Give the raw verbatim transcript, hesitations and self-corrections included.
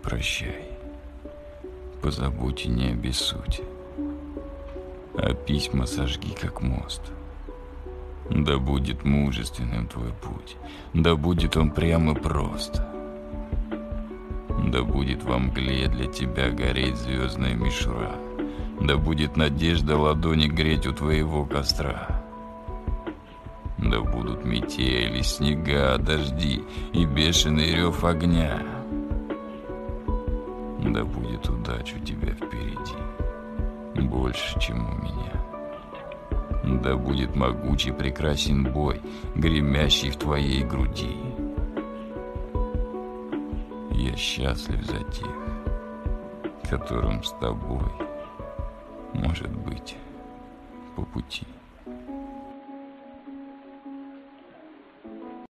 прощай. Позабудь и не обессудь, а письма сожги, как мост. Да будет мужественным твой путь, да будет он прям и прост. Да будет во мгле для тебя гореть звездная мишура, да будет надежда ладони греть у твоего костра. Да будут метели, снега, дожди и бешеный рев огня. Да будет удача у тебя впереди, больше, чем у меня. Да будет могучий прекрасен бой, гремящий в твоей груди. Я счастлив за тех, которым с тобой, может быть, по пути.